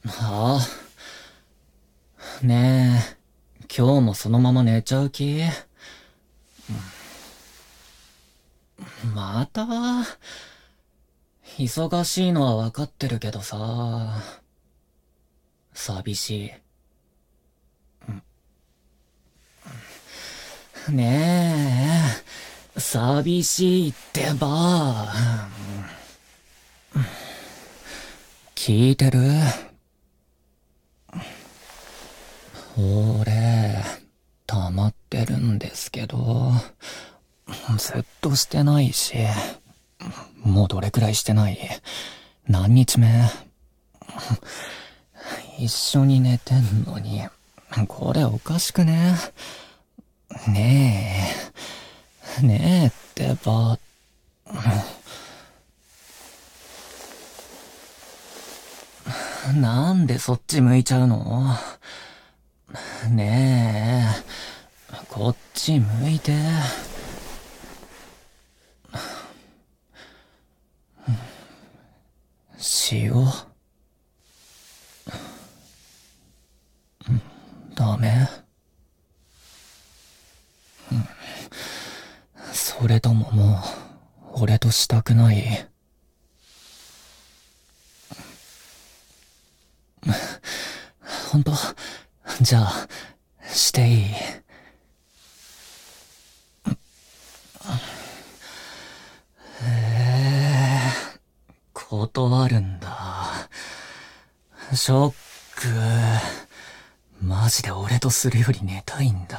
はあ、ねえ、今日もそのまま寝ちゃう気？また？忙しいのはわかってるけどさ、寂しい。ねえ、寂しいってば。聞いてる？俺、溜まってるんですけど、ずっとしてないし、もうどれくらいしてない？何日目？一緒に寝てんのに、これおかしくね？ねえ、ねえってば、なんでそっち向いちゃうの？ねえ、こっち向いて。塩？ダメ？それとももう、俺としたくない？ほんと？じゃあ、していい？断るんだ。ショック。マジで俺とするより寝たいんだ。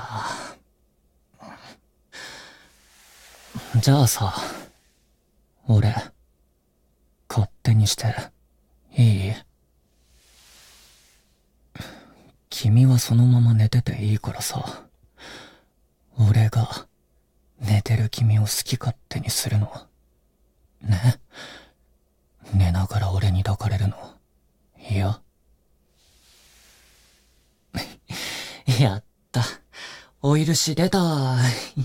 じゃあさ、俺、勝手にして、いい？君はそのまま寝てていいからさ、俺が、寝てる君を好き勝手にするの。ね？寝ながら俺に抱かれるの。いや。やった。お許し出た。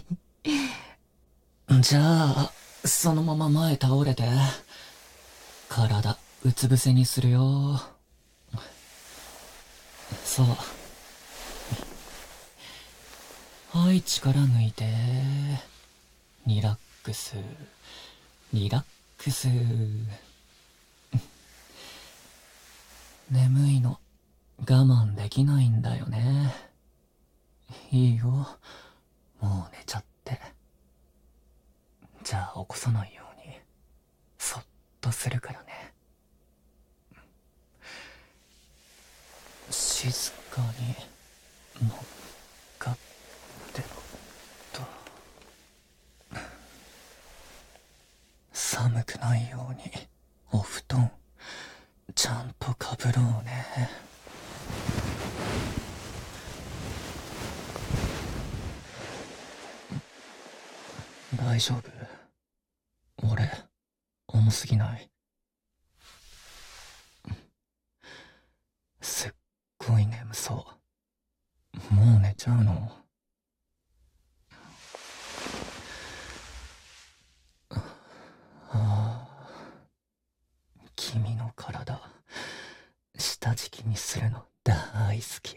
じゃあ、そのまま前倒れて。体、うつ伏せにするよ。そう。はい、力抜いて。リラックス。リラックス。眠いの、我慢できないんだよね。いいよ。もう寝ちゃって。じゃあ起こさないように、そっとするからね。静かに、乗っかってと。寒くないように、お布団、ちゃんとかぶろうね。大丈夫？俺、重すぎない？すっごい眠そう。もう寝ちゃうの？ああ、君の体、下敷きにするの大好き。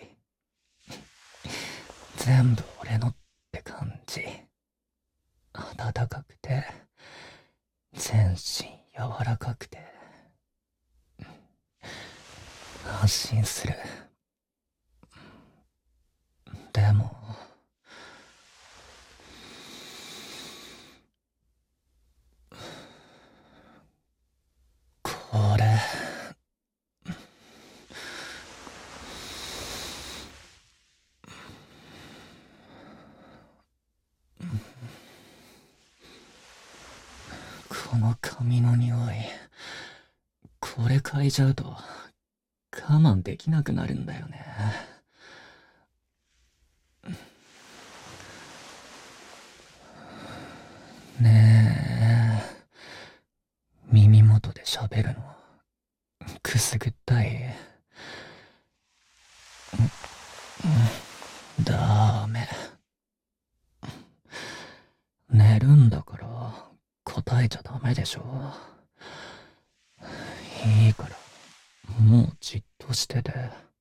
全部俺のって感じ。暖かくて、全身柔らかくて、安心する。でも、これ、この髪の匂い、これ嗅いじゃうと、我慢できなくなるんだよね。ねえ、耳元で喋るの、くすぐったい？ダメ。寝るんだから、答えちゃダメでしょ。いいから、 もうじっとしてて、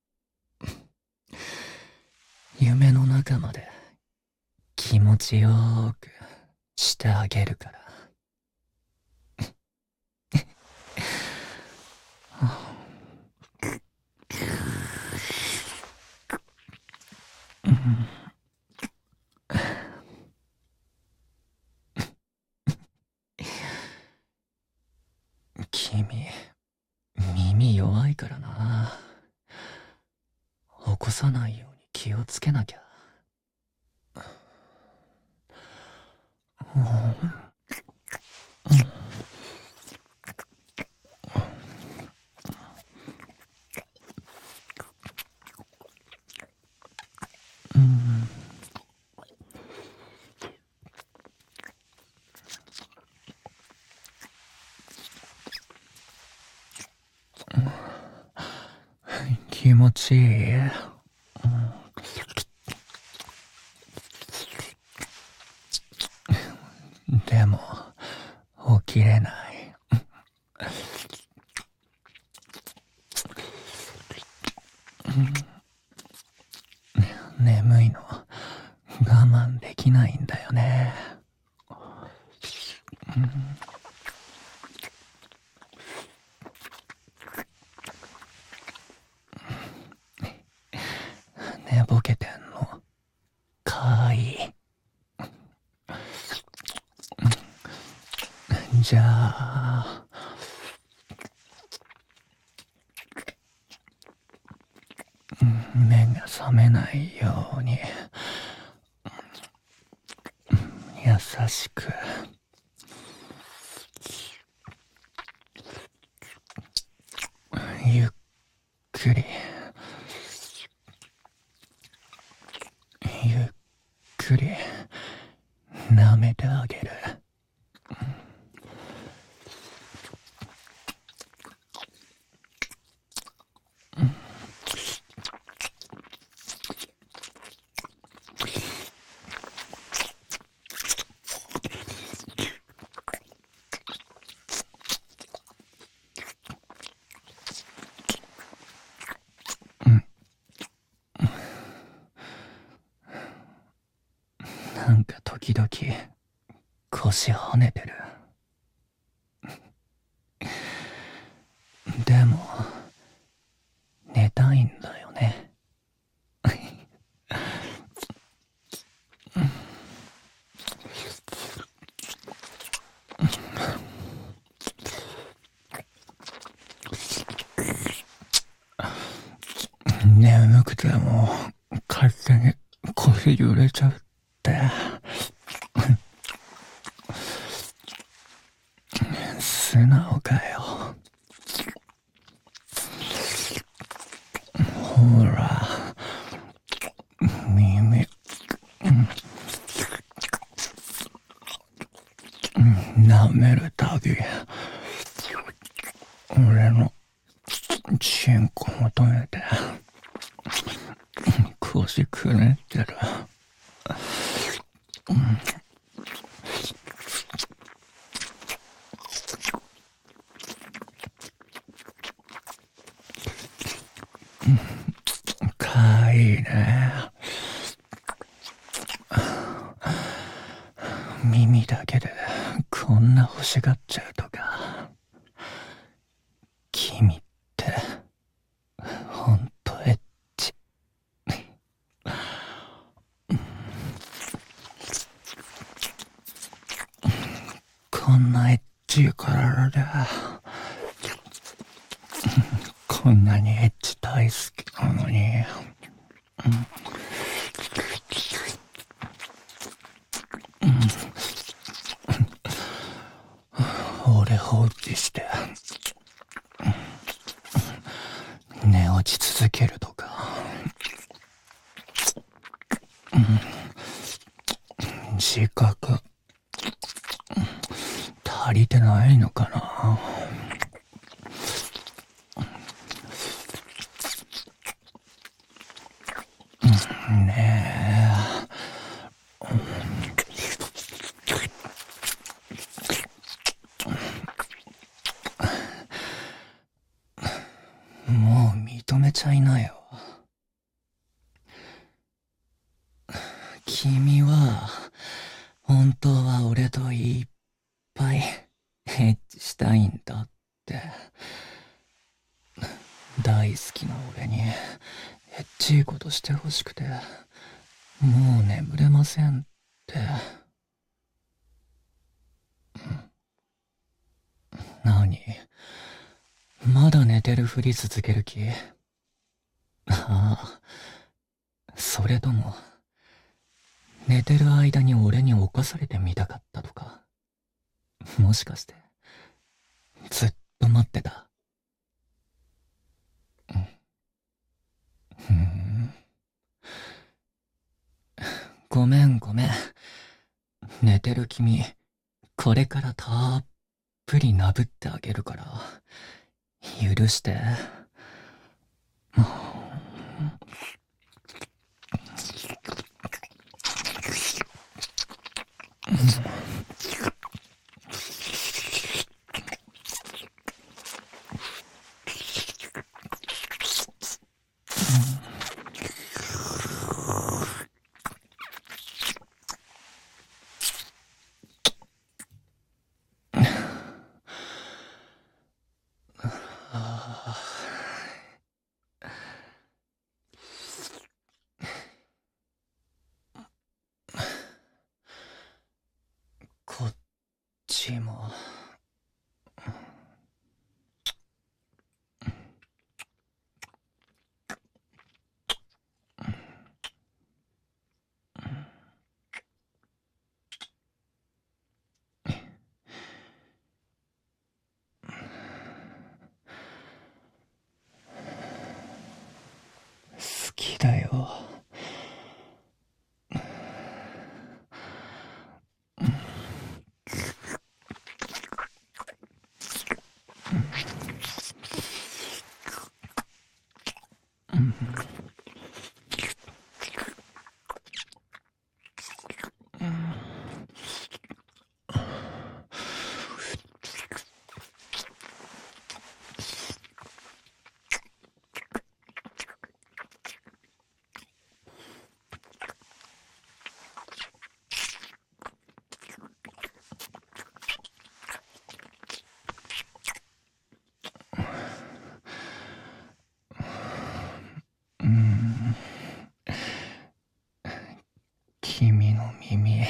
夢の中まで気持ちよーくしてあげるから。君、耳弱いからな。起こさないように気をつけなきゃ。気持ちいい。でも、起きれない。眠いの、我慢できないんだよね。寝ぼけてんの、かわいい。じゃあ、目が覚めないように、優しく、ゆっくり、ゆっくり、舐めてあげる。なんか時々、腰跳ねてる。でも、寝たいんだよね。眠くても、勝手に腰揺れちゃって。素直かよ。ほら、耳、舐めるたび、俺のチンコ求めて、腰くねってる。かわいいね。耳だけでこんな欲しがっちゃうとか。君ってほんとエッチ。こんなエッチい体で、こんなにエッチ大好きなのに。俺放置して寝落ち続けるとか、自覚足りてないのかな。ねちゃいなよ。君は、本当は俺といっぱいエッチしたいんだって。大好きな俺に、エッチいことしてほしくて、もう眠れませんって。何？まだ寝てるふり続ける気？ああ、それとも、寝てる間に俺に侵されてみたかったとか。もしかして、ずっと待ってた。ふん。ごめんごめん。寝てる君、これからたっぷりなぶってあげるから、許して。こっちも。好きだよ。君の耳。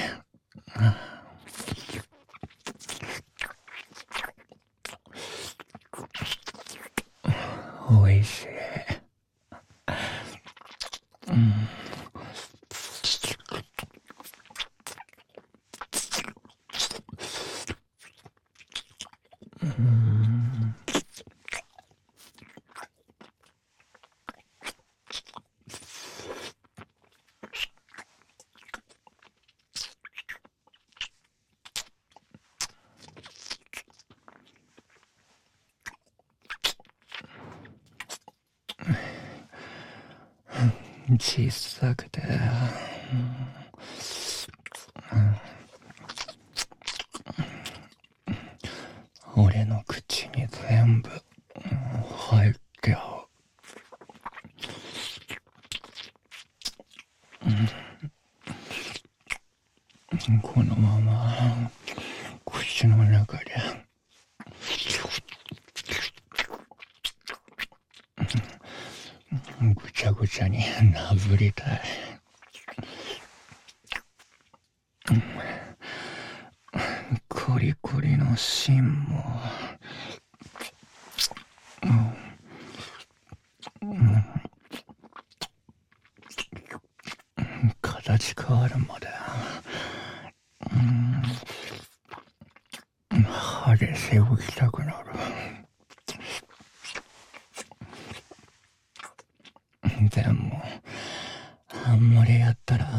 おいしい。小さくて、俺の口に全部入ってゃう。このまま口の中でぐちゃぐちゃになぶりたい。コリコリの芯も、形変わるまで、歯で背負きたくなる。でも、あんまりやったら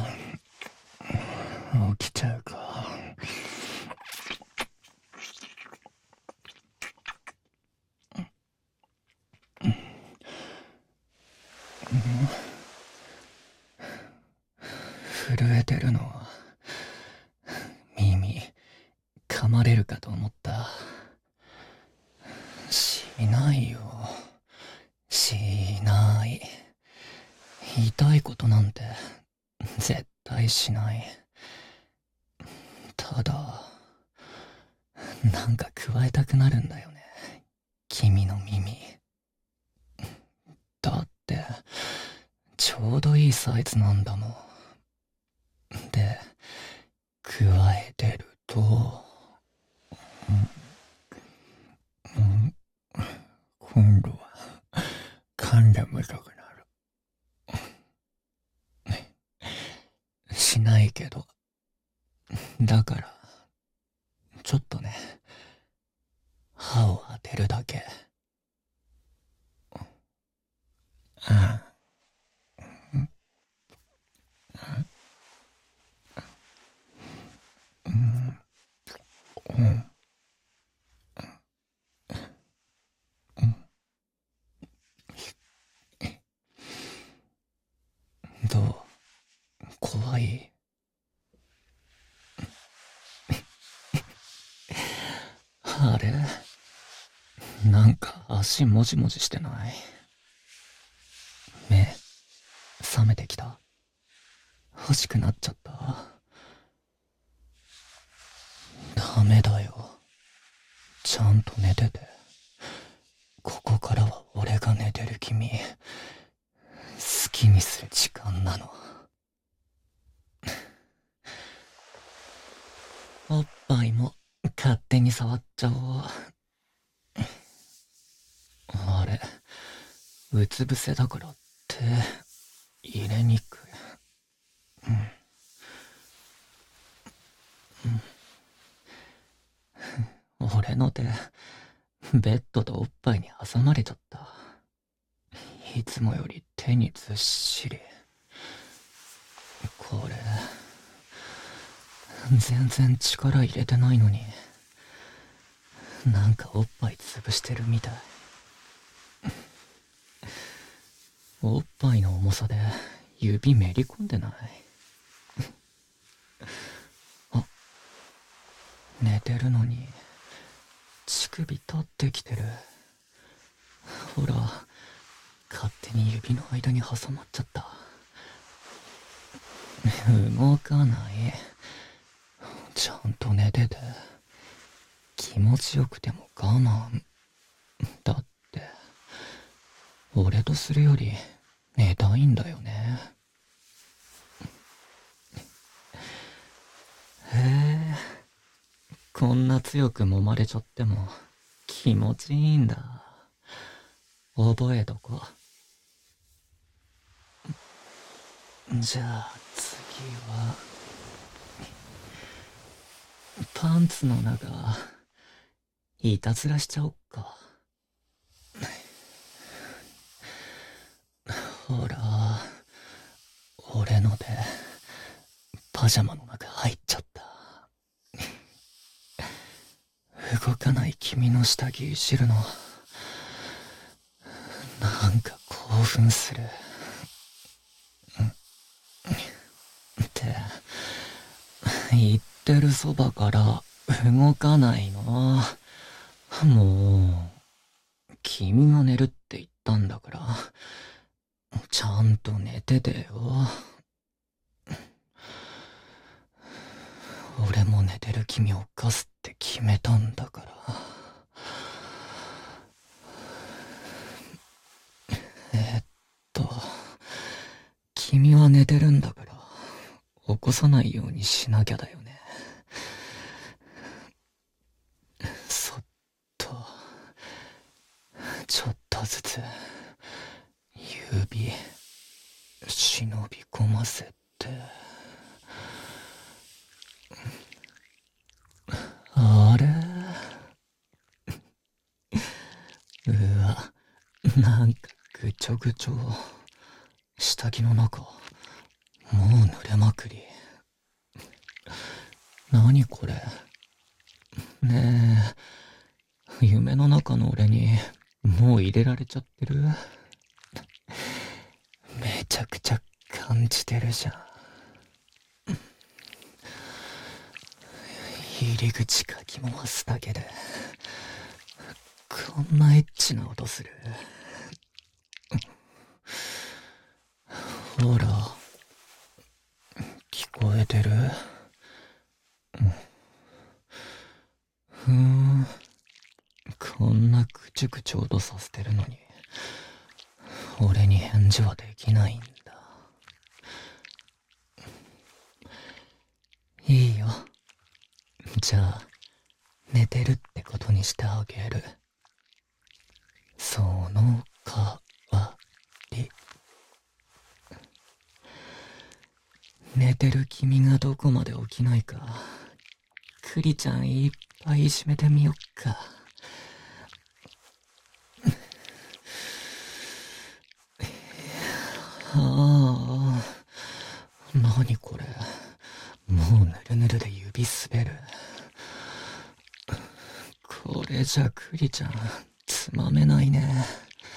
起きちゃうか。震えてるのは耳噛まれるかと思った。しないよ、しない。 痛いことなんて絶対しない。ただ、なんか加えたくなるんだよね。君の耳。だって、ちょうどいいサイズなんだもん。で、加えてると、今度は噛んでみたくなる。しないけど。だから、ちょっとね、歯を当てるだけ。どう？怖い？あれ？なんか足もじもじしてない？目、覚めてきた？欲しくなっちゃった？ダメだよ。ちゃんと寝てて。ここからは俺が寝てる君、好きにする時間なの。おっぱいも勝手に触っちゃおう。あれ、うつ伏せだから手入れにくい。俺の手、ベッドとおっぱいに挟まれちゃった。いつもより手にずっしり。これ、全然力入れてないのに、なんかおっぱい潰してるみたい。おっぱいの重さで指めり込んでない？あ、寝てるのに乳首立ってきてる。ほら、勝手に指の間に挟まっちゃった。動かない。ちゃんと寝てて、気持ちよくても我慢。だって、俺とするより寝たいんだよね。へえ、こんな強く揉まれちゃっても気持ちいいんだ。覚えとこ。じゃあ次は、パンツの中、いたずらしちゃおっか。ほら、俺のでパジャマの中入っちゃった。動かない君の下着いじるの、なんか興奮する。って言ってるそばから動かないの。もう、君が寝るって言ったんだから、ちゃんと寝ててよ。俺も寝てる君を犯すって決めたんだから。えっと、君は寝てるんだから、起こさないようにしなきゃだよね。そっと、ちょっとずつ、指、忍び込ませて。あれ？うわ、なんかぐちょぐちょ。下着の中、もう濡れまくり。何これ？ねえ、夢の中の俺にもう入れられちゃってる？めちゃくちゃ感じてるじゃん。入り口かき回すだけでこんなエッチな音する？ ほら、聞こえてる？こんなくちゅくちょ脅させてるのに、俺に返事はできないんだ。いいよ。じゃあ、寝てるってことにしてあげる。その代わり。寝てる君がどこまで起きないか、クリちゃんいっぱいいじめてみよっか。ああ、なにこれ。もうぬるぬるで指滑る。これじゃクリちゃんつまめないね。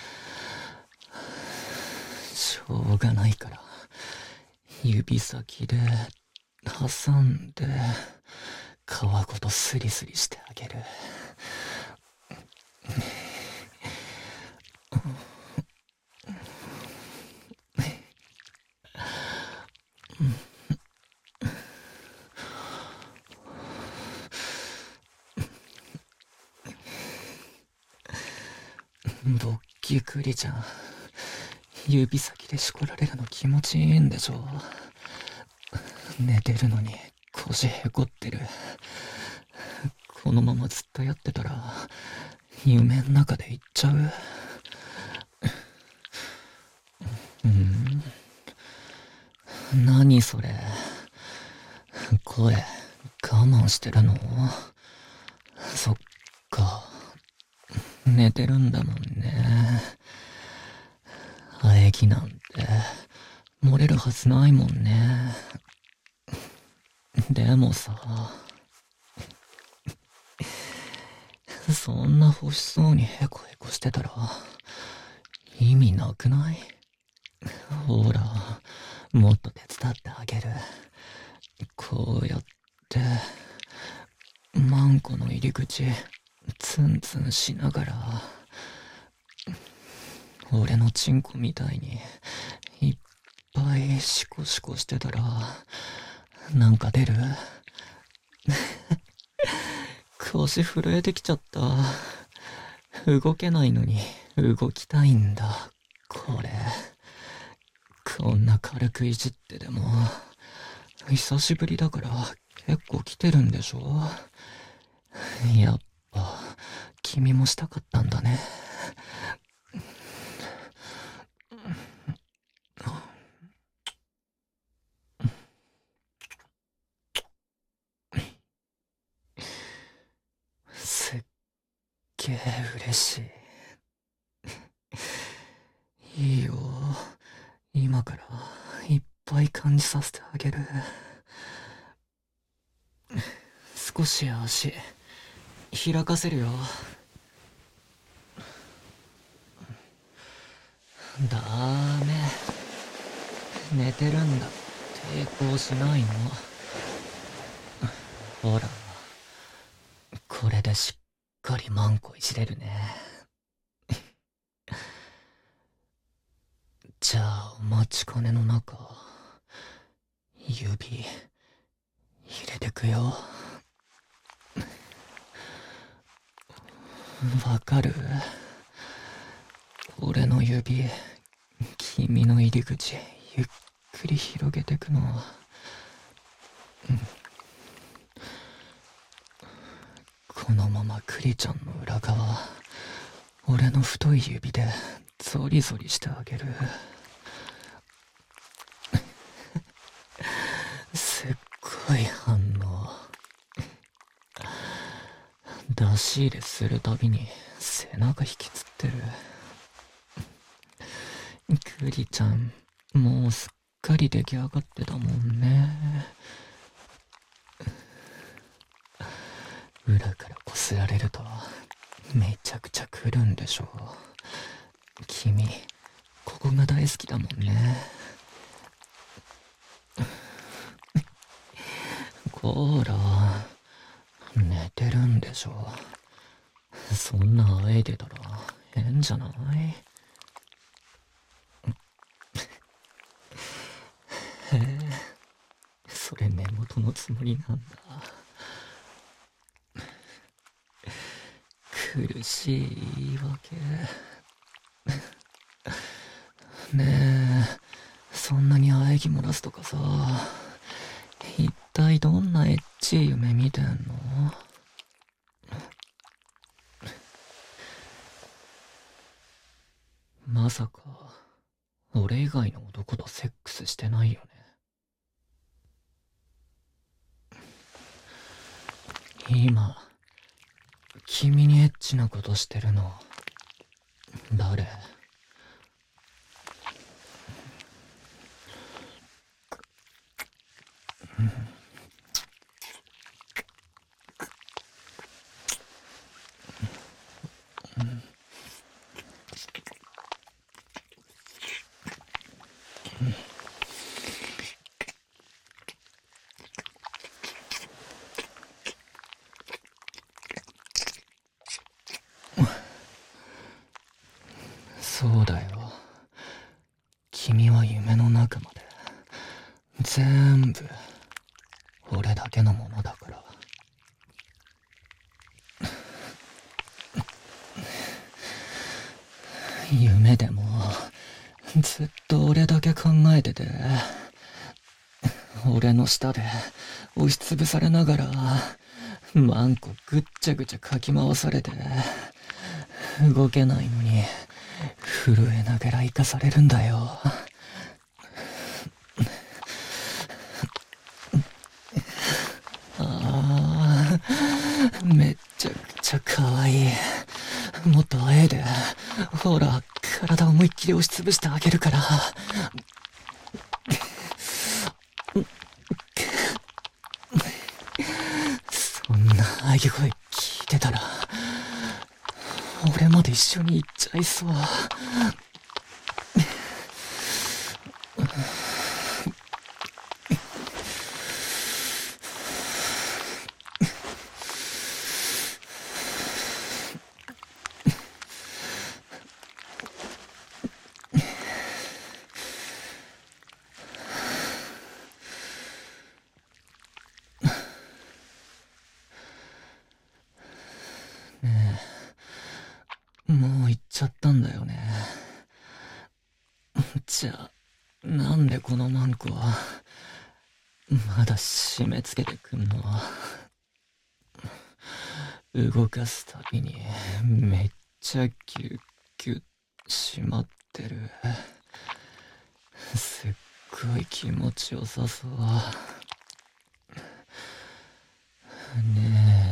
しょうがないから指先で挟んで皮ごとスリスリしてあげる。ぼっきクリちゃん、指先でしこられるの気持ちいいんでしょ。寝てるのに腰へこってる。このままずっとやってたら夢ん中で行っちゃう。何それ。声我慢してるの？そっか、寝てるんだもんね。喘ぎなんて漏れるはずないもんね。でもさ、そんな欲しそうにヘコヘコしてたら意味なくない？ほら、もっと手伝ってあげる。こうやってマンコの入り口ツンツンしながら、俺のチンコみたいにいっぱいシコシコしてたらなんか出る？腰震えてきちゃった。動けないのに動きたいんだ。これこんな軽くいじってでも久しぶりだから結構来てるんでしょ。やっぱ君もしたかったんだね。すっげえ嬉しい。いいよ、今からいっぱい感じさせてあげる。少し足開かせるよ。ダメ、寝てるんだ。抵抗しないの。ほら、これでしっかりマンコいじれるね。じゃあお待ちかねの中、指入れてくよ。わかる？俺の指、君の入り口ゆっくり広げてくの。このままクリちゃんの裏側、俺の太い指でゾリゾリしてあげる。すっごい反応。出し入れするたびに背中引きつってる。クリちゃんもうすっかり出来上がってたもんね。裏からこすられるとめちゃくちゃくるんでしょ。君ここが大好きだもんね。こら、寝てるんでしょ。そんなあえいでたら変じゃない？ 俺寝言のつもりなんだ。苦しい言い訳。ねえ、そんなに喘ぎ漏らすとかさ、一体どんなエッチい夢見てんの？まさか俺以外の男とセックスしてないよね？今君にエッチなことしてるの誰？そうだよ、君は夢の中まで全部俺だけのものだから。夢でもずっと俺だけ考えてて、俺の下で押しつぶされながらマンコぐっちゃぐちゃかき回されて、動けないのに震えながら生かされるんだよ。ああ、めっちゃくちゃ可愛い。もっとあえで、ほら、体思いっきり押しつぶしてあげるから。そんな喘ぎ声聞いてたら、俺まで一緒に行っちゃいそう。もう行っちゃったんだよね。じゃあ、なんでこのマンコは、まだ締め付けてくんの？動かすたびに、めっちゃギュッギュッ締まってる。すっごい気持ちよさそう。ね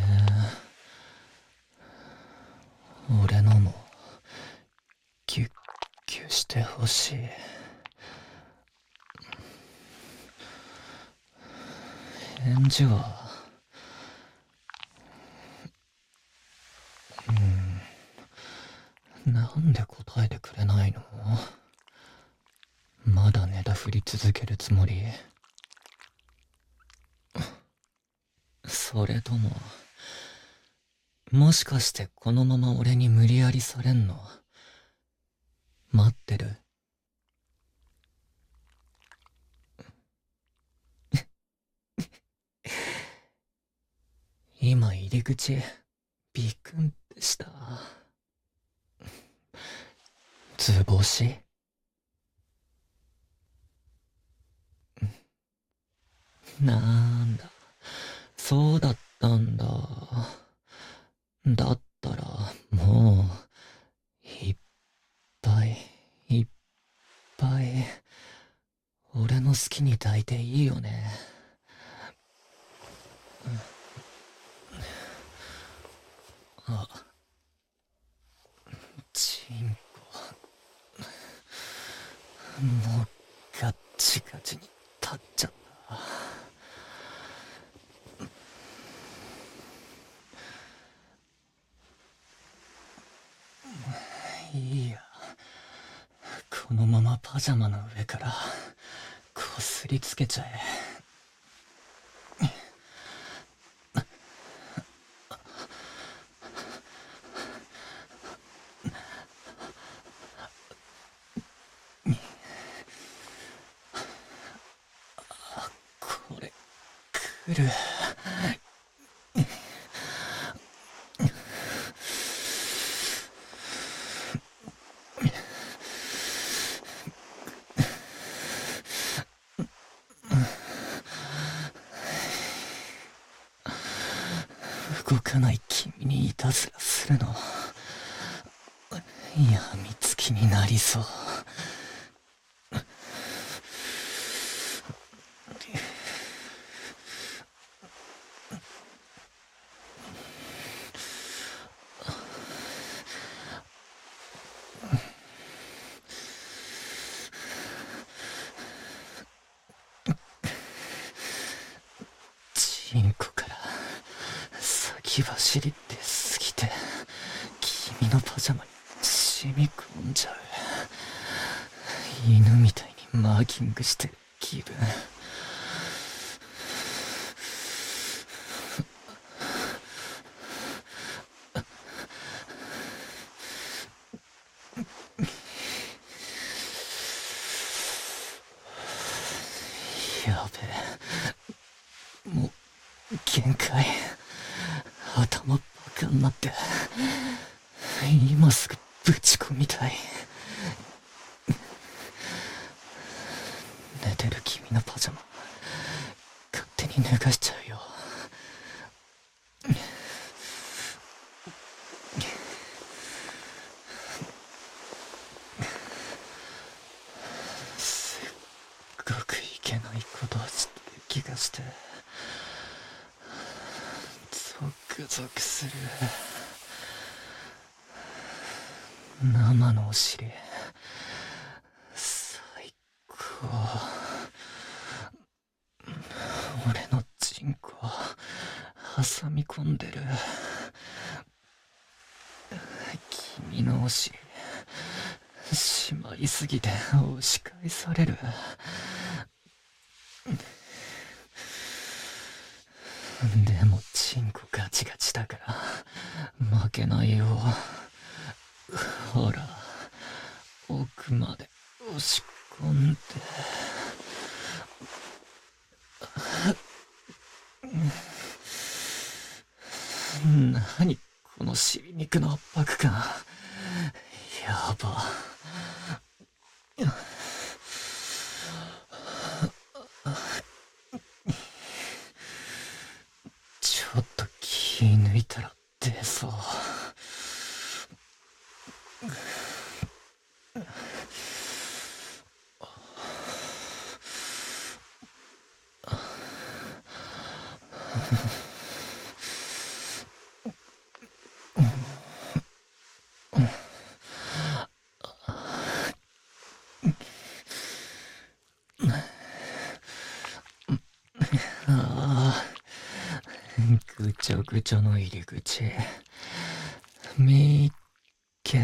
え、俺のもギュッギュしてほしい。返事はなんで答えてくれないの？まだネタ振り続けるつもり？それとも、もしかしてこのまま俺に無理やりされんの待ってる？今入り口ビクンってした。図星？なんだ、そうだったんだ。だったらもういっぱいいっぱい俺の好きに抱いていいよね。あ、チンコもうガッチガチに立っちゃった。いいや、このままパジャマの上からこすりつけちゃえ。これくる。動かない君にいたずらするの、やみつきになりそう。チンコから先走りってすぎて、君のパジャマに染み込んじゃう。犬みたいにマーキングしてる気分。やべえ、もう限界。頭バカになって、今すぐぶち込みたい。寝てる君のパジャマ勝手に脱がしちゃうよ。すっごくいけないことをしてる気がして、ゾクゾクする。生のお尻最高。俺のチンコ挟み込んでる。君のお尻しまいすぎて押し返される。でもチンコガチガチだから負けないよ。ほら、奥まで押し込んで。何この尻肉の圧迫感。やば。ちょっと気抜いたら出そう。ああ、ぐちょぐちょの入り口。みっけ。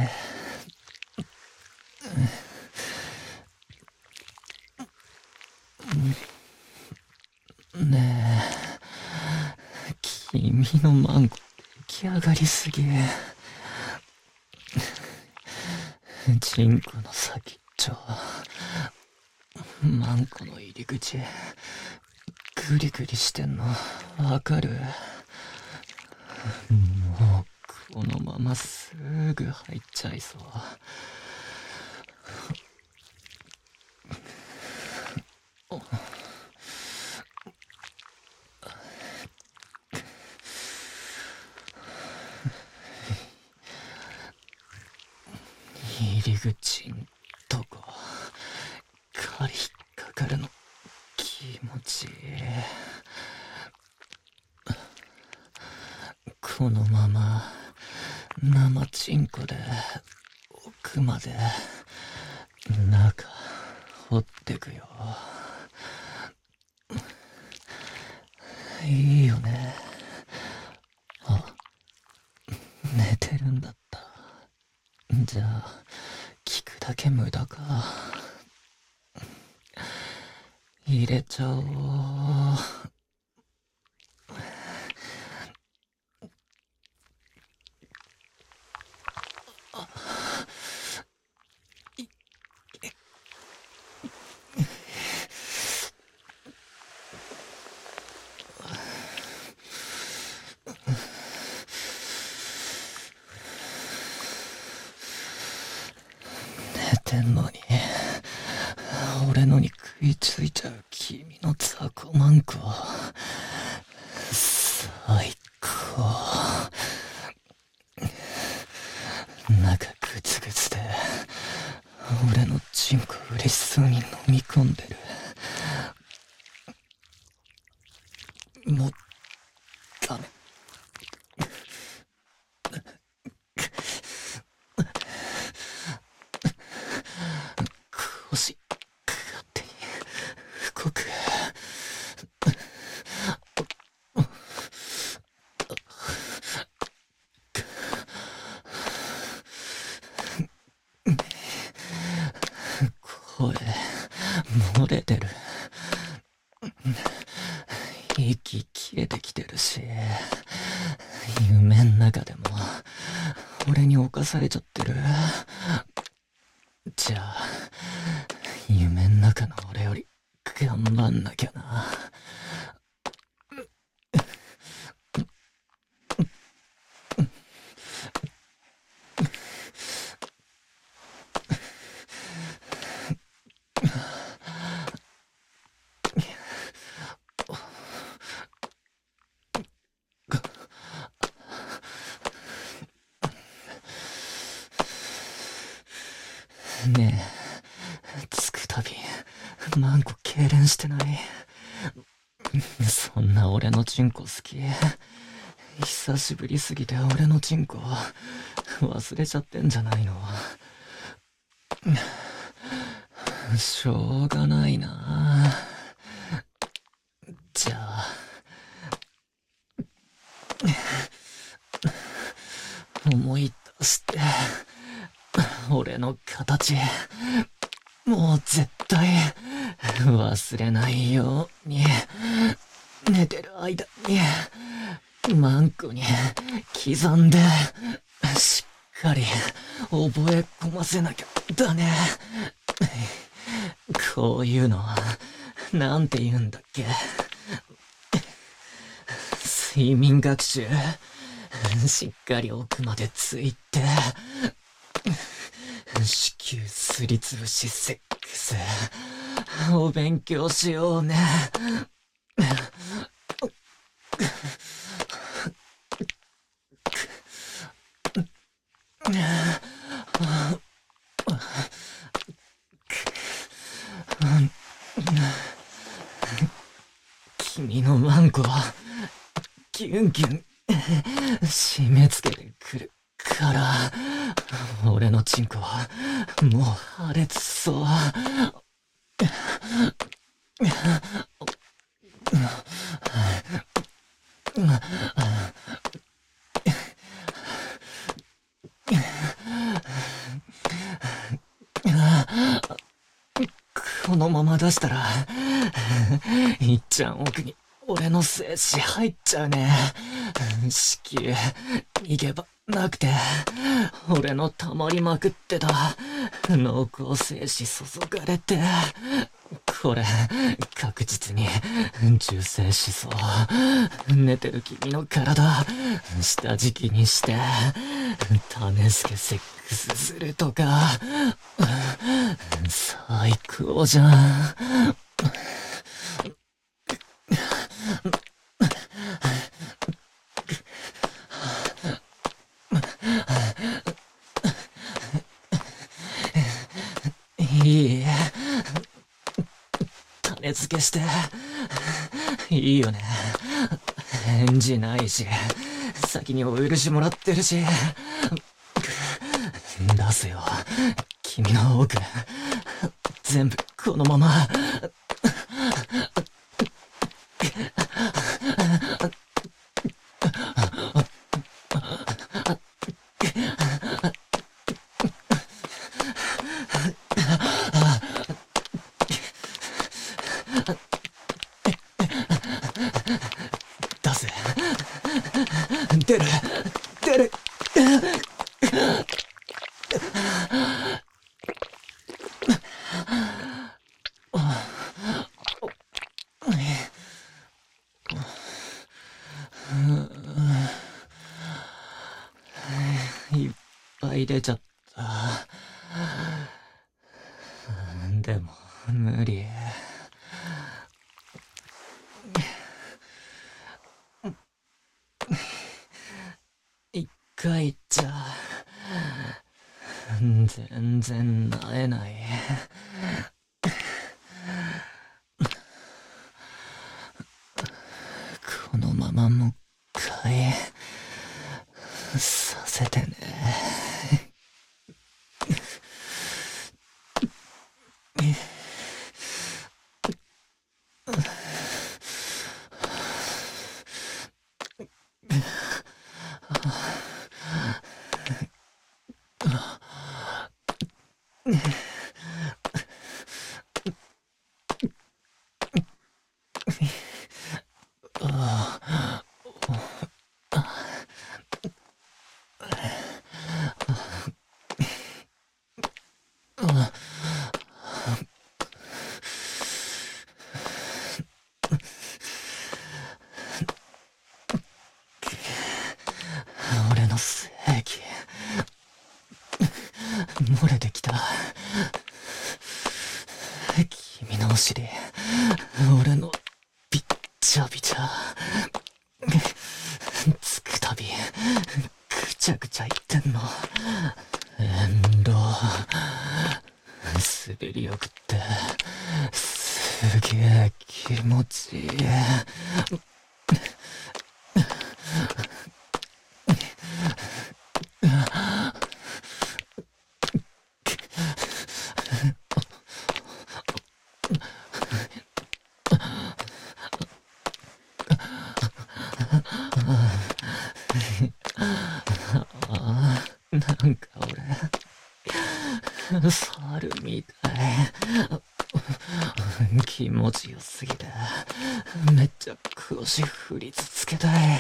ねえ、君のマンコ出来上がりすぎ。チンコの先っちょ、マンコの入り口、グリグリしてんのわかる？もうこのまますぐ入っちゃいそう。入り口んとこカリ引っかかるの気持ちいい。このまま生チンコで奥まで中掘ってくよ。いいよね。あ、寝てるんだった。じゃあ聞くだけ無駄か。入れちゃおう。 てんのに、俺のに食いついちゃう君の雑魚マンコ。最高。中グツグツで、俺のチンコ嬉しそうに飲み込んでる。もう、ダメ。腰、勝手に、動く。声、漏れてる。息切れてきてるし、夢ん中でも、俺に侵されちゃってる。じゃあ、夢ん中の俺より、頑張んなきゃな。ねえ、つくたび、マンコ痙攣してない？そんな俺のチンコ好き？久しぶりすぎて俺のチンコ忘れちゃってんじゃないの？しょうがないな。じゃあ、思い出して、俺の形、もう絶対忘れないように、寝てる間にマンコに刻んでしっかり覚え込ませなきゃだね。こういうのなんて言うんだっけ？睡眠学習。しっかり奥までついて、子宮すりつぶしセックスお勉強しようね。君のマンコはギュンギュン締め付けてくるから、俺のチンコはもう破裂しそう。このまま出したら、いっちゃん奥に俺の精子入っちゃうね。子宮、逃げ場なくて、俺の溜まりまくってた濃厚精子注がれて、これ、確実に、受精しそう。寝てる君の体、下敷きにして、種付けセックスするとか、最高じゃん。いい？種付けして、いいよね。返事ないし、先にお許しもらってるし。出すよ、君の奥。全部このまま。出せ。出る。出る。いっぱい出ちゃった。 でも無理。一回じゃ全然なえない。このままもう一回させてね。俺の正義漏れてきた。君のお尻俺のびっちゃびちゃつくたびぐちゃぐちゃ言ってんの。遠慮滑りよくってすげえ気持ちいい。なんか俺猿みたい。気持ちよすぎてめっちゃ腰振りつけたい。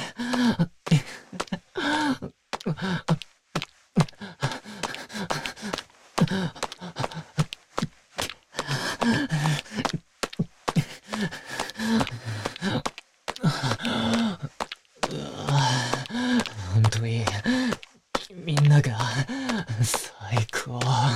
ほんといい。みんなが最高。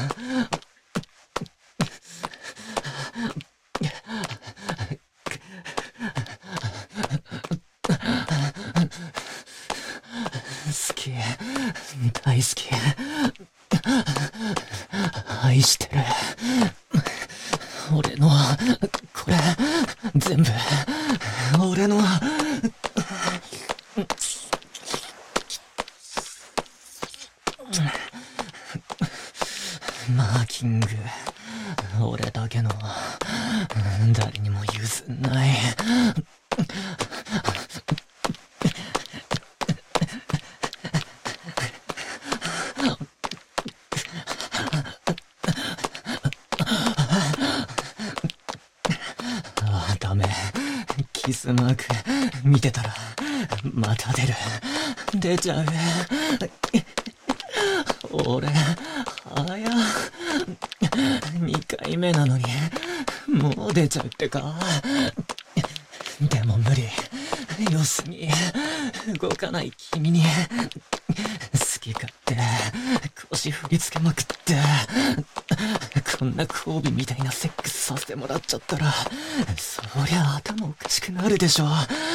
好き、大好き、愛してる。俺のこれ全部俺の。マーキング俺だけの、誰にも譲んない。ダメ、キスマーク見てたらまた出ちゃう。俺早2回目なのにもう出ちゃうってか。でも無理、四隅動かない君に好き勝手腰振り付けまくって、こんな交尾みたいなセックスさせてもらっちゃったらそりゃ頭おかしくなるでしょ。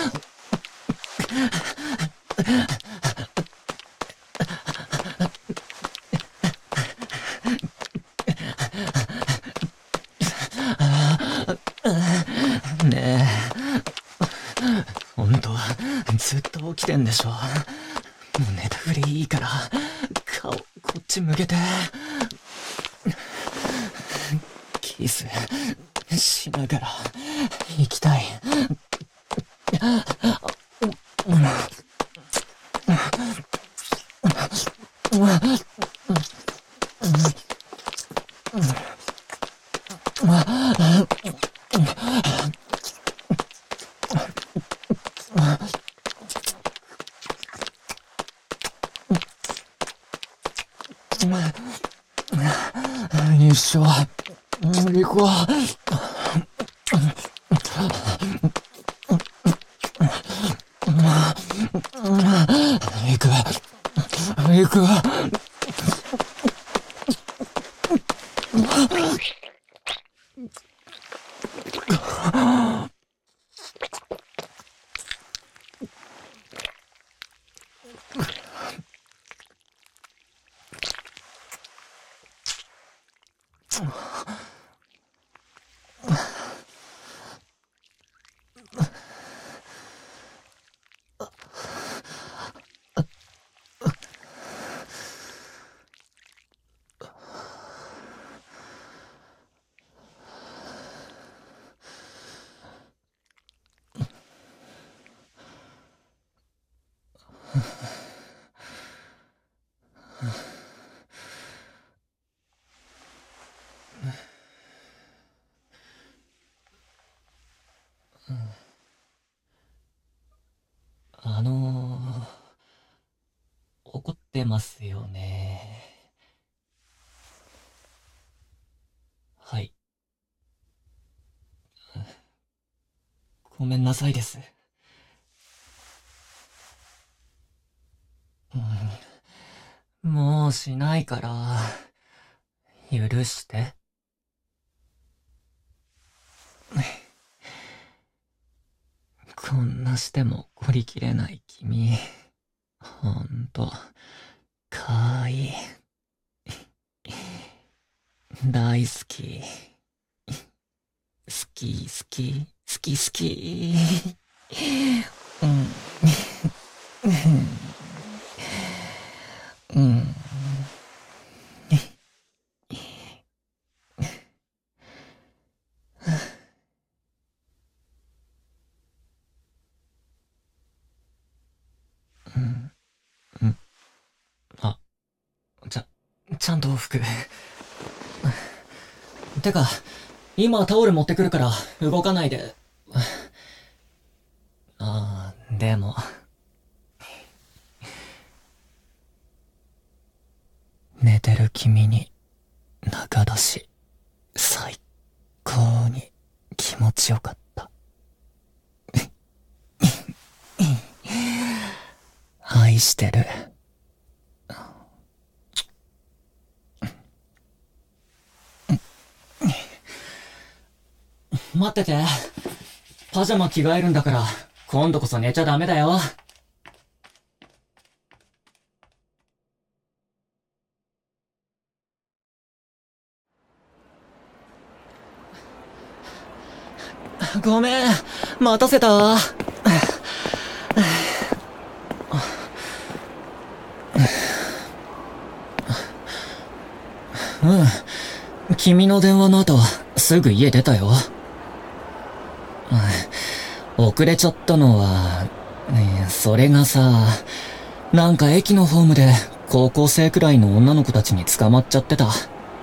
ねえ、ほんとずっと起きてんでしょ。もう寝たふりいいから顔こっち向けてキスしながら行きたい。一緒行こう。行く。 あの怒ってますよね。はい。ごめんなさいです。もうしないから、許して。こんなしても懲りきれない君。ほんと、かわいい。大好き。好き、好き、好き、好き。うん。うん。うん。うん。あ、ちゃ、ちゃんと服。てか、今タオル持ってくるから動かないで。ああ、でも。寝てる君に仲出し、最高に気持ちよかった。愛してる。待ってて。パジャマ着替えるんだから、今度こそ寝ちゃダメだよ。ごめん、待たせた。うん。君の電話の後、すぐ家出たよ。遅れちゃったのは、それがさ、なんか駅のホームで高校生くらいの女の子たちに捕まっちゃってた。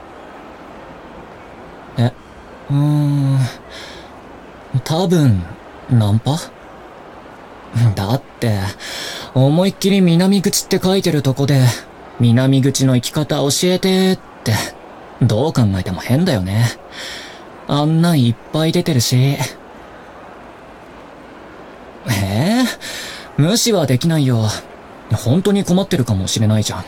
え、うーん、多分、ナンパだって、思いっきり南口って書いてるとこで、南口の行き方教えてって、どう考えても変だよね。あんなんいっぱい出てるし。無視はできないよ。本当に困ってるかもしれないじゃん。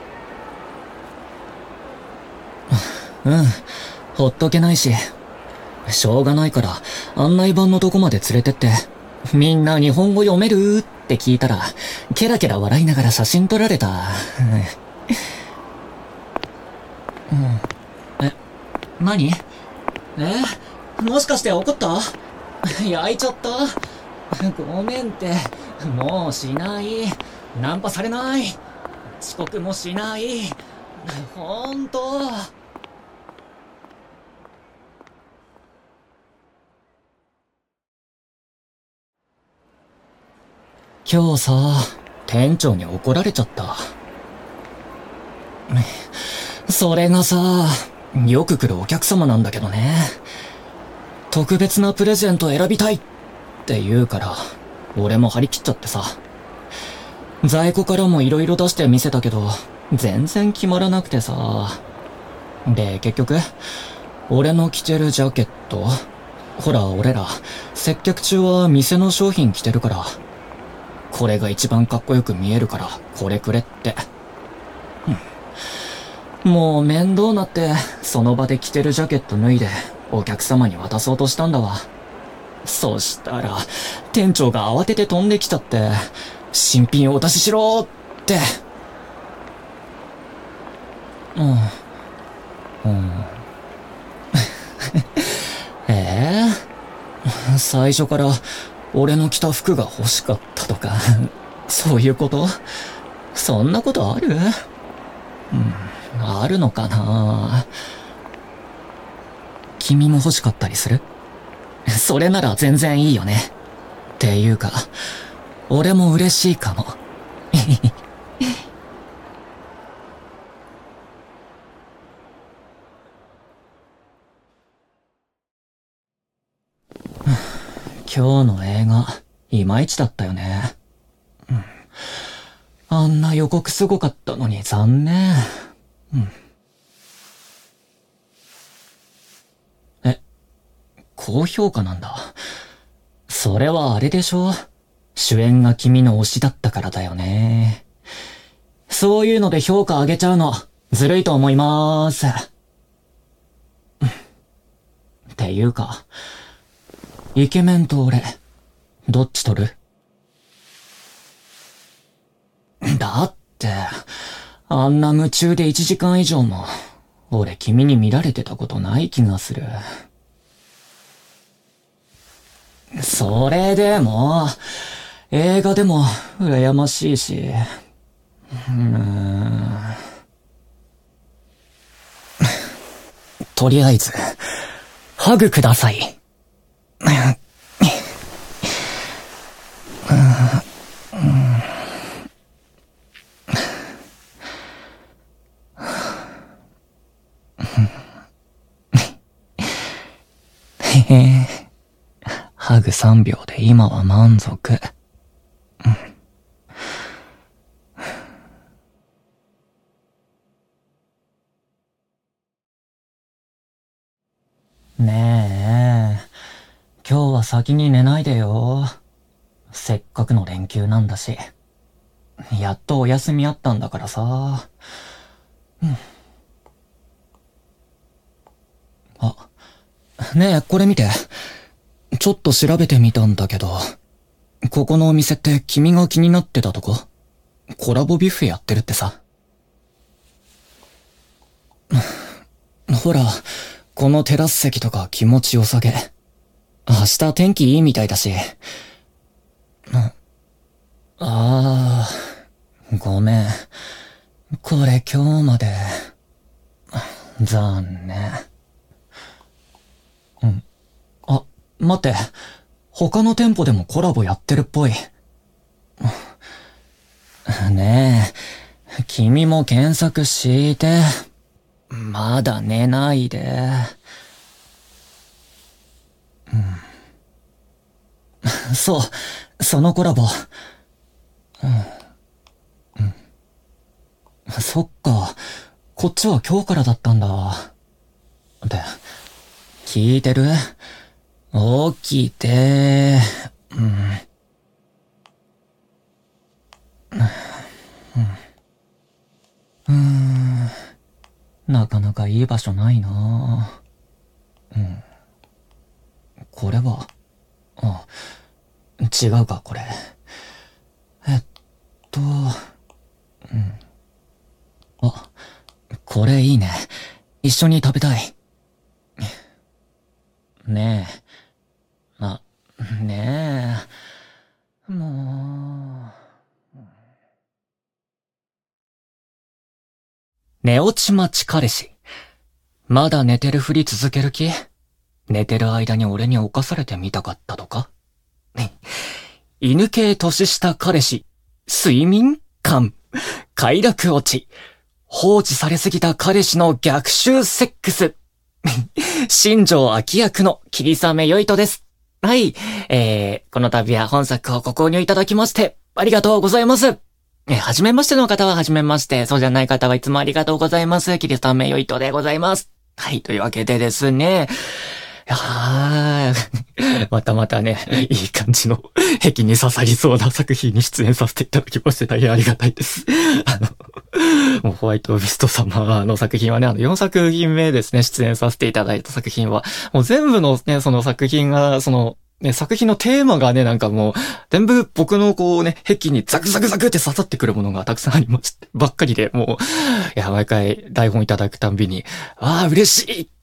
うん、ほっとけないし。しょうがないから、案内板のとこまで連れてって、みんな日本語読めるって聞いたら、ケラケラ笑いながら写真撮られた。うん。何？もしかして怒った？焼いちゃった？ごめんって、もうしない。ナンパされない。遅刻もしない。ほんと。今日さ、店長に怒られちゃった。それがさ、よく来るお客様なんだけどね。特別なプレゼント選びたいって言うから、俺も張り切っちゃってさ。在庫からも色々出して見せたけど、全然決まらなくてさ。で、結局、俺の着てるジャケット、ほら俺ら、接客中は店の商品着てるから、これが一番かっこよく見えるから、これくれって。もう面倒なって、その場で着てるジャケット脱いで、お客様に渡そうとしたんだわ。そしたら、店長が慌てて飛んできちゃって、新品をお出ししろって。うん。 最初から俺の着た服が欲しかったとか、そういうこと？そんなことある？あるのかな。君も欲しかったりする？それなら全然いいよね。っていうか、俺も嬉しいかも。今日の映画、いまいちだったよね。あんな予告すごかったのに残念。高評価なんだ。それはあれでしょ？主演が君の推しだったからだよね。そういうので評価上げちゃうの、ずるいと思いまーす。っていうか、イケメンと俺、どっち取る？だって、あんな夢中で1時間以上も、俺君に見られてたことない気がする。それでも、映画でも羨ましいし。とりあえず、ハグください。へへ。ハグ3秒で今は満足。ねえ、今日は先に寝ないでよ。せっかくの連休なんだし。やっとお休みあったんだからさ。あ、ねえ、これ見て。ちょっと調べてみたんだけど、ここのお店って君が気になってたとこ？コラボビュッフェやってるってさ。ほら、このテラス席とか気持ちよさげ。明日天気いいみたいだし。ごめん。これ今日まで。残念。あ、待って。他の店舗でもコラボやってるっぽい。ねえ、君も検索して。まだ寝ないで。そう、そのコラボ。そっか、こっちは今日からだったんだ。で、聞いてる？起きて。なかなかいい場所ないな。これは、違うか、これ。これいいね。一緒に食べたい。ねえ。もう。寝落ち待ち彼氏。まだ寝てるふり続ける気？寝てる間に俺に侵されてみたかったとか？犬系年下彼氏。睡眠感。快楽落ち。放置されすぎた彼氏の逆襲セックス。新庄昭役の霧雨よいとです。はい。この度は本作をご購入いただきまして、ありがとうございます。はじめましての方ははじめまして、そうじゃない方はいつもありがとうございます。霧雨よいとでございます。はい。というわけでですね。またね、いい感じの壁に刺さりそうな作品に出演させていただきまして大変ありがたいです。もうホワイトビスト様の作品はね、4作品目ですね、出演させていただいた作品は、もう全部のね、その作品が、作品のテーマがね、なんかもう、全部僕のこうね、壁にザクザクザクって刺さってくるものがたくさんありまして、ばっかりで、もう、毎回台本いただくたんびに、嬉しいっ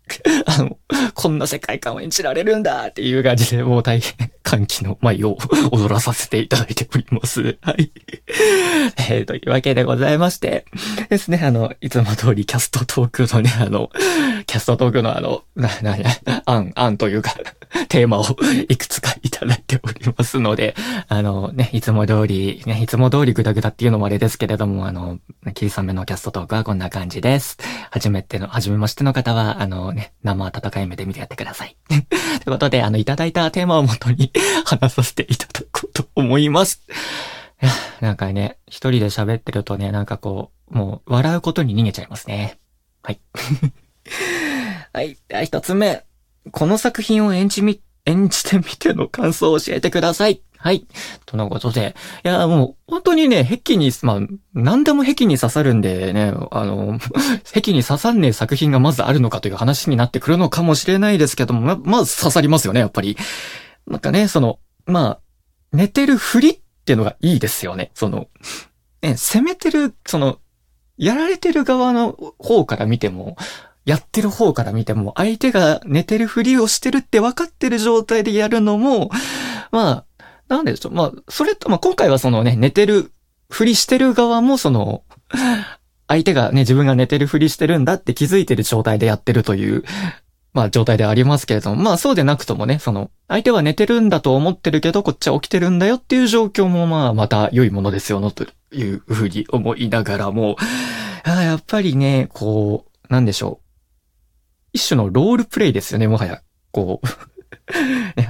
こんな世界観を演じられるんだっていう感じで、もう大変歓喜の舞を踊らさせていただいております。はい。というわけでございましてですね、いつも通りキャストトークのね、キャストトークの案というか、テーマをいくつかいただいておりますので、いつも通りグダグダっていうのもあれですけれども、キリサメのキャストトークはこんな感じです。はじめましての方は、生温かい目で見てやってください。ということで、いただいたテーマをもとに話させていただこうと思います。いや、なんかね、一人で喋ってるとね、なんかこう、もう笑うことに逃げちゃいますね。はい。はい。一つ目。この作品を演じてみての感想を教えてください。はい。とのことで。いや、もう、本当にね、何でも壁に刺さるんでね、壁に刺さんねえ作品がまずあるのかという話になってくるのかもしれないですけども、まず刺さりますよね、やっぱり。なんかね、寝てるふりっていうのがいいですよね。攻めてる、やられてる側の方から見ても、やってる方から見ても、相手が寝てるふりをしてるって分かってる状態でやるのも、なんでしょう。それと、今回は寝てるふりしてる側も相手がね、自分が寝てるふりしてるんだって気づいてる状態でやってるという、状態でありますけれども、そうでなくともね、相手は寝てるんだと思ってるけど、こっちは起きてるんだよっていう状況もまた良いものですよ、というふうに思いながらも、やっぱりね、なんでしょう。一種のロールプレイですよね、もはや。ね、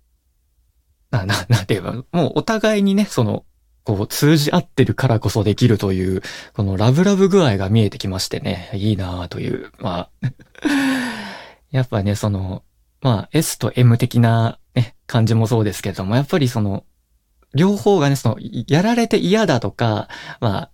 なんていうか、もうお互いにね、通じ合ってるからこそできるという、このラブラブ具合が見えてきましてね、いいなぁという、やっぱね、S と M 的なね、感じもそうですけれども、やっぱり両方がね、やられて嫌だとか、ま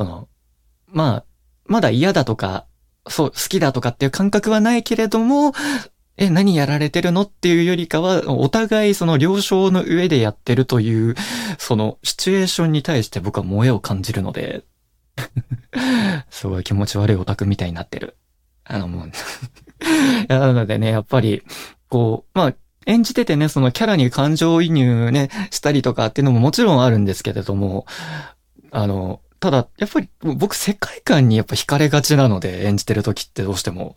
だ嫌だとか、好きだとかっていう感覚はないけれども、何やられてるのっていうよりかは、お互い了承の上でやってるという、シチュエーションに対して僕は萌えを感じるので、すごい気持ち悪いオタクみたいになってる。もうなのでね、やっぱり、演じててね、キャラに感情移入ね、したりとかっていうのももちろんあるんですけれども、ただ、やっぱり僕世界観にやっぱ惹かれがちなので、演じてる時ってどうしても、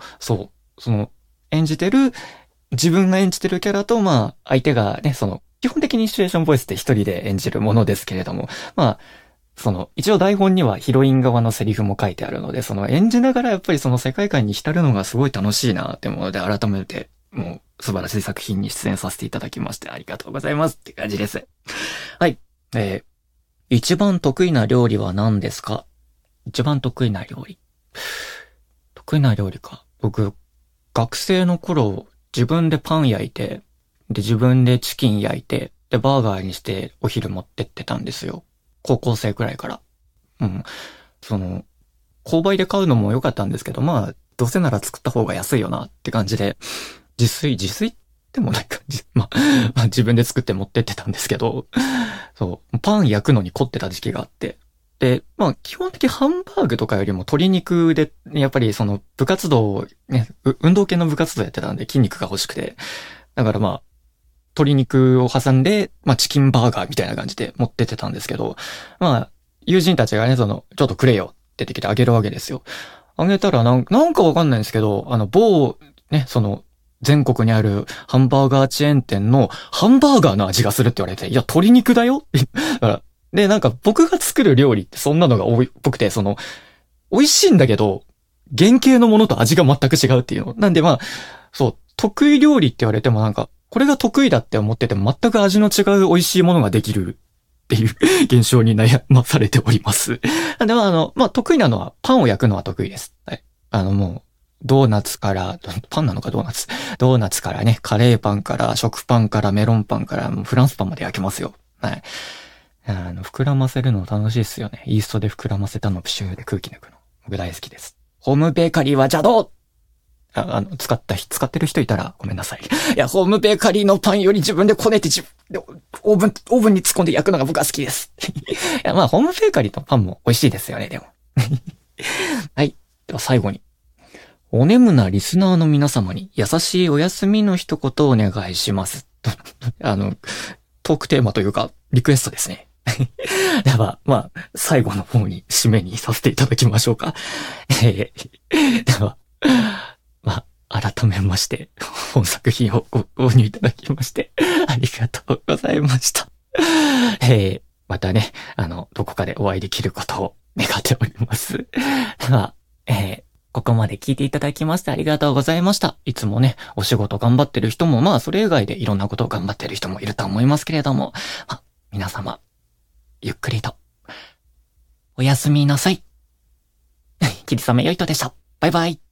自分が演じてるキャラと、相手がね、基本的にシチュエーションボイスって一人で演じるものですけれども、一応台本にはヒロイン側のセリフも書いてあるので、演じながらやっぱり世界観に浸るのがすごい楽しいなって思うので、改めて、もう素晴らしい作品に出演させていただきましてありがとうございますって感じです。はい。一番得意な料理は何ですか？一番得意な料理。得意な料理か。僕、学生の頃、自分でパン焼いて、で、自分でチキン焼いて、で、バーガーにしてお昼持ってってたんですよ。高校生くらいから。うん。購買で買うのも良かったんですけど、どうせなら作った方が安いよなって感じで、自炊でもない感じ。自分で作って持ってってたんですけど、パン焼くのに凝ってた時期があって。で、基本的にハンバーグとかよりも鶏肉で、やっぱり部活動、ね、運動系の部活動やってたんで筋肉が欲しくて。だから鶏肉を挟んで、チキンバーガーみたいな感じで持ってってたんですけど、友人たちがね、ちょっとくれよって言ってきてあげるわけですよ。あげたらなんかわかんないんですけど、ね、全国にあるハンバーガーチェーン店のハンバーガーの味がするって言われて、いや、鶏肉だよだからで、なんか僕が作る料理ってそんなのが多くて、美味しいんだけど、原型のものと味が全く違うっていうの。なんで得意料理って言われてもなんか、これが得意だって思ってても全く味の違う美味しいものができるっていう現象に悩まされております。でも得意なのはパンを焼くのは得意です。はい。もう、ドーナツから、パンなのかドーナツからね、カレーパンから、食パンから、メロンパンから、もうフランスパンまで焼けますよ。はい。膨らませるの楽しいっすよね。イーストで膨らませたのプシューで空気抜くの。僕大好きです。ホームベーカリーは邪道使ってる人いたらごめんなさい。いや、ホームベーカリーのパンより自分でこねてオーブンに突っ込んで焼くのが僕は好きです。いや、ホームベーカリーのパンも美味しいですよね、でも。はい。では最後に。 お眠なリスナーの皆様に優しいお休みの一言をお願いします。トークテーマというか、リクエストですね。では、最後の方に締めにさせていただきましょうか。では、改めまして、本作品をご購入いただきまして、ありがとうございました。またね、どこかでお会いできることを願っております。では、ここまで聞いていただきましてありがとうございました。いつもね、お仕事頑張ってる人も、それ以外でいろんなことを頑張ってる人もいると思いますけれども、皆様、ゆっくりと、おやすみなさい。霧雨よいとでした。バイバイ。